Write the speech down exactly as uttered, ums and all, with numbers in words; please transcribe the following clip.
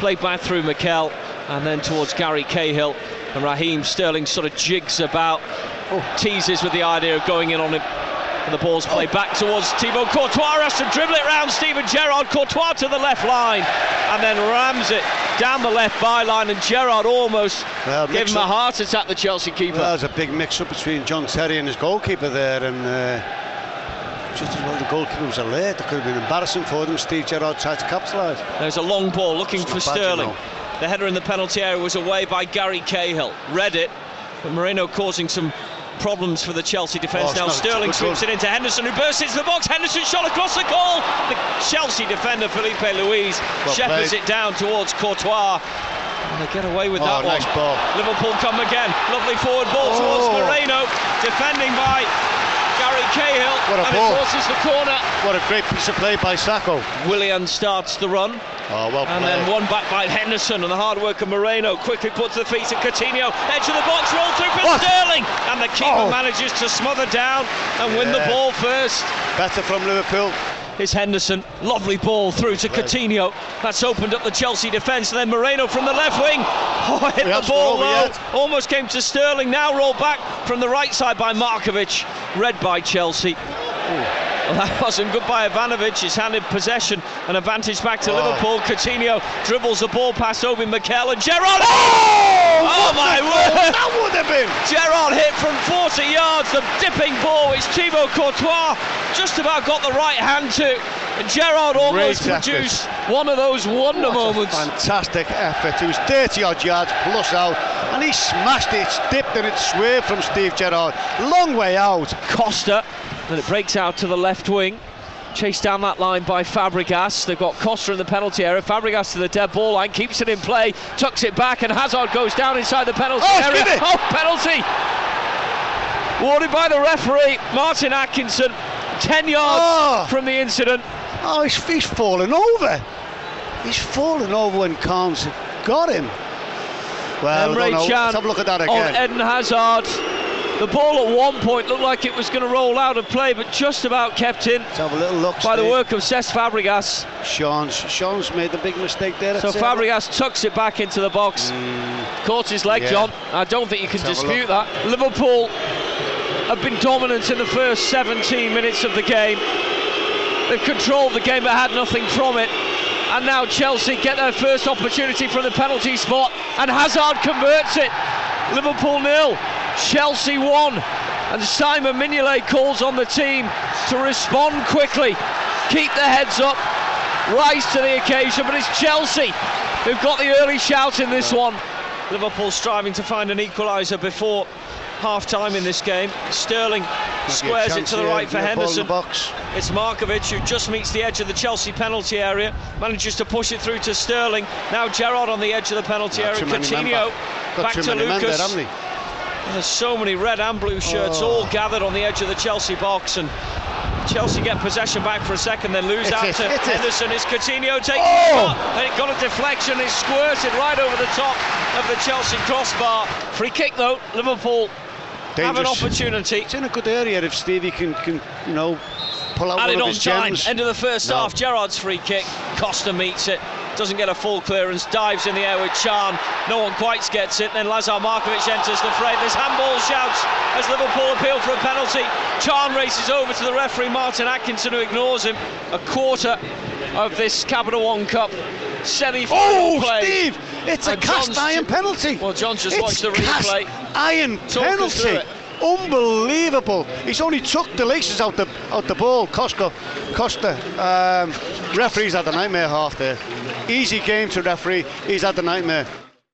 played back through Mikel and then towards Gary Cahill, and Raheem Sterling sort of jigs about, oh. teases with the idea of going in on him. And the ball's played back towards Thibaut Courtois, has to dribble it round Steven Gerrard. Courtois to the left line and then rams it down the left byline, and Gerrard almost well, gave him a heart attack, the Chelsea keeper. Well, there's a big mix-up between John Terry and his goalkeeper there, and uh, just as well the goalkeeper was alert. It could have been embarrassing for them. Steve Gerrard tried to capitalise. There's a long ball looking it's for Sterling. Bad, you know. The header in the penalty area was away by Gary Cahill. Read it, but Moreno causing some problems for the Chelsea defence. Oh, now Sterling sweeps it into Henderson, who bursts into the box. Henderson shot across the goal. The Chelsea defender Felipe Luis well shepherds played. it down towards Courtois, and they get away with oh, that nice one. Ball. Liverpool come again. Lovely forward ball oh. towards Moreno, defending by Gary Cahill, what a and ball. it forces the corner. What a great piece of play by Sakho. Willian starts the run. Oh, well and played. then one back by Henderson, and the hard work of Moreno quickly put to the feet of Coutinho. Edge of the box, roll through for what? Sterling, and the keeper oh. manages to smother down and yeah. win the ball first. Better from Liverpool. Here's Henderson, lovely ball through to Coutinho. That's opened up the Chelsea defence, and then Moreno from the left wing. Oh, hit the ball low, yet. almost came to Sterling. Now rolled back from the right side by Markovic, read by Chelsea. Ooh. Well, that wasn't good by Ivanovic. He's handed possession and advantage back to oh. Liverpool. Coutinho dribbles the ball past Obi Mikel, and Gerrard. Oh, oh my word! That would have been. Gerrard hit from forty yards. The dipping ball, which Thibaut Courtois just about got the right hand to. And Gerrard almost Great produced effort. one of those wonder what moments. A fantastic effort. It was thirty odd yards plus out, and he smashed it. It's dipped and it swerved from Steve Gerrard. Long way out. Costa. And it breaks out to the left wing, chased down that line by Fabregas. They've got Costa in the penalty area. Fabregas to the dead ball line, keeps it in play, tucks it back, and Hazard goes down inside the penalty oh, area. Oh, penalty! Warded by the referee, Martin Atkinson, ten yards oh. from the incident. Oh, he's, he's fallen over. He's fallen over when Carnes got him. Well, Emre Can Let's have a look at that again. On Eden Hazard. The ball at one point looked like it was going to roll out of play, but just about kept in. Let's have a little look, by Steve. the work of Cesc Fabregas. Sean's, Sean's made the big mistake there. So Fabregas it. tucks it back into the box. Mm. Caught his leg, yeah. John. I don't think you can Let's dispute that. Liverpool have been dominant in the first seventeen minutes of the game. They've controlled the game but had nothing from it. And now Chelsea get their first opportunity from the penalty spot, and Hazard converts it. Liverpool nil, Chelsea one, and Simon Mignolet calls on the team to respond quickly, keep their heads up, rise to the occasion. But it's Chelsea who've got the early shout in this one. Liverpool striving to find an equaliser before half time in this game. Sterling squares it to the right for Henderson. It's Markovic who just meets the edge of the Chelsea penalty area, manages to push it through to Sterling. Now Gerrard on the edge of the penalty area. Coutinho back to Lucas. There, there's so many red and blue shirts oh. all gathered on the edge of the Chelsea box, and Chelsea get possession back for a second, then lose it's out it, to it's Henderson. It's Coutinho taking oh. it, and it got a deflection. It's squirted right over the top of the Chelsea crossbar. Free kick though, Liverpool Dangerous. have an opportunity. It's in a good area if Stevie can, can you know, pull out Added one of on his time. gems. End of the first no. half, Gerrard's free kick. Costa meets it, doesn't get a full clearance, dives in the air with Can. No one quite gets it. Then Lazar Markovic enters the fray. There's handball shouts as Liverpool appeal for a penalty. Can races over to the referee Martin Atkinson, who ignores him. A quarter of this Capital One Cup semi-final oh, play. Steve! It's and a cast John's iron penalty. Well, John's just it's watched the replay. Iron Talk penalty. Unbelievable. He's only took the laces out the out the ball. Costa, Costa. Um, referee's had the nightmare half there. Easy game to referee. He's had the nightmare.